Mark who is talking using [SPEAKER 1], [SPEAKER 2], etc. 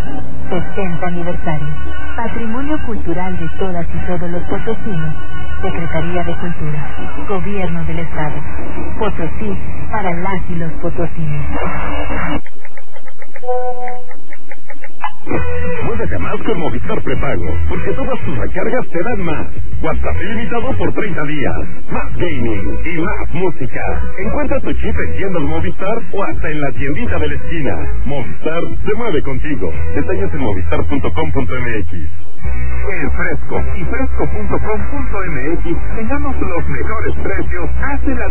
[SPEAKER 1] 60 aniversario. Patrimonio cultural de todas y todos los potosinos. Secretaría de Cultura. Gobierno del Estado. Potosí para las y los potosinos.
[SPEAKER 2] Muévete más con Movistar Prepago, porque todas tus recargas te dan más. WhatsApp ilimitado por 30 días. Más gaming y más música. Encuentra tu chip en tiendas Movistar o hasta en la tiendita de la esquina. Movistar se mueve contigo. Detalles en movistar.com.mx. En Fresco y fresco.com.mx tengamos los mejores precios. Hace la